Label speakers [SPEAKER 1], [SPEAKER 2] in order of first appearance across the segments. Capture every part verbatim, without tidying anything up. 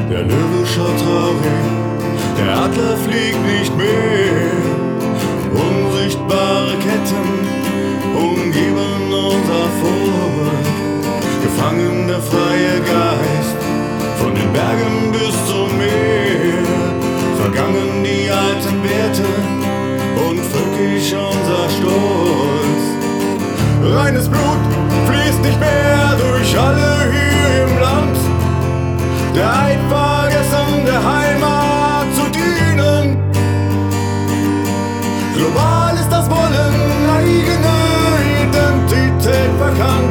[SPEAKER 1] Der Löwe schaut traurig, der Adler fliegt nicht mehr. Unsichtbare Ketten umgeben unser Volk. Gefangen der freie Geist, von den Bergen bis zum Meer. Vergangen die alten Werte und völkisch unser Stolz. Reines Blut fließt nicht mehr durch alle hier im Land. Der Eid vergessen, der Heimat zu dienen. Global ist das Wollen, eigene Identität verkannt.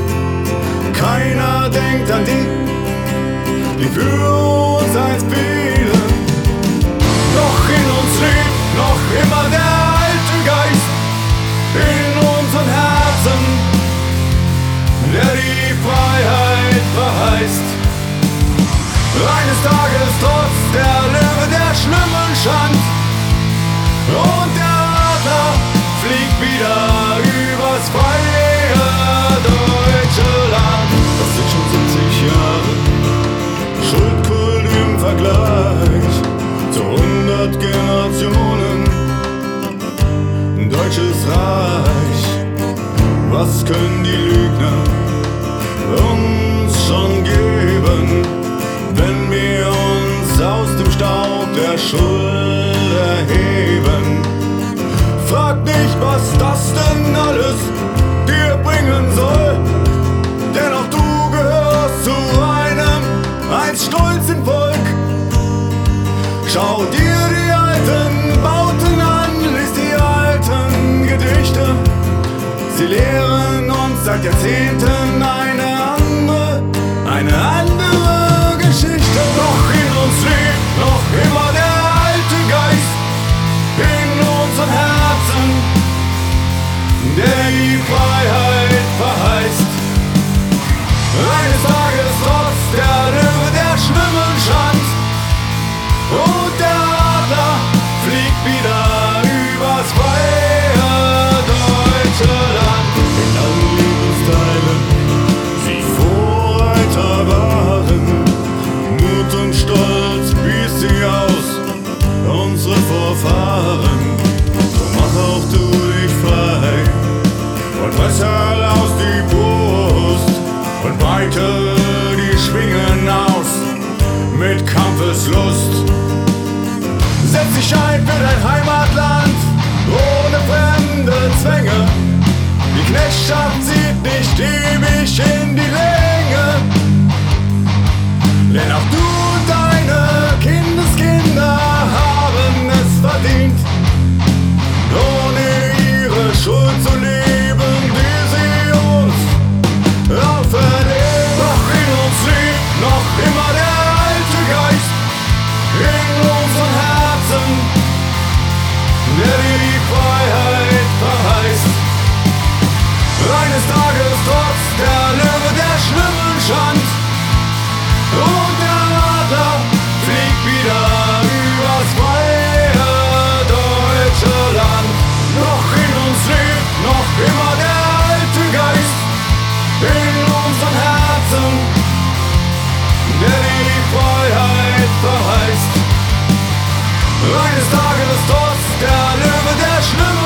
[SPEAKER 1] Keiner denkt an die, die für uns einst fielen. Doch in uns lebt noch immer der alte Geist, in unseren Herzen, der die Freiheit verheißt. Eines Tages trotz der Löwe der schlimmen Schand und der Adler fliegt wieder übers freie deutsche Land. Das sind schon siebzig Jahre Schuldkult im Vergleich zu hundert Generationen Deutsches Reich. Was können die Lügner uns schon geben, wenn wir uns aus dem Staub der Schuld erheben? Frag nicht, was das denn alles dir bringen soll, denn auch du gehörst zu einem einst stolzen Volk. Schau dir die alten Bauten an, lies die alten Gedichte. Sie lehren uns seit Jahrzehnten eine andere, eine andere Geschichte. Doch in uns lebt noch immer der alte Geist, in unseren Herzen, der die Freiheit verheißt. Eines Tages trotz der Löwe der schlimmen Schand und der Adler fliegt wieder übers freie deutsche Land. In allen Lebensteilen sie Vorreiter waren, Mut und Stolz wies sie aus, unsere Vorfahren. So mach auch du dich frei und Messer aus die Brust und breite die Schwingen aus mit Kampfeslust. Setz dich ein für dein Heimatland, ohne fremde Zwänge. Die Knechtschaft zieht nicht ewig in die Länge, denn auch du und deine Kindeskinder haben es verdient, ohne ihre Schuld zu leben, die sie uns auferlegt. Doch in uns lebt noch immer der alte Geist, in unseren Herzen, der die Freiheit verheißt. Eines Tages trotz der Löwe der schlimmen Schand und der Adler fliegt wieder übers freie deutsche Land. Doch in uns lebt noch immer der alte Geist, in unseren Herzen, der die Freiheit verheißt. Eines Tages trotz der Löwe der schlimmen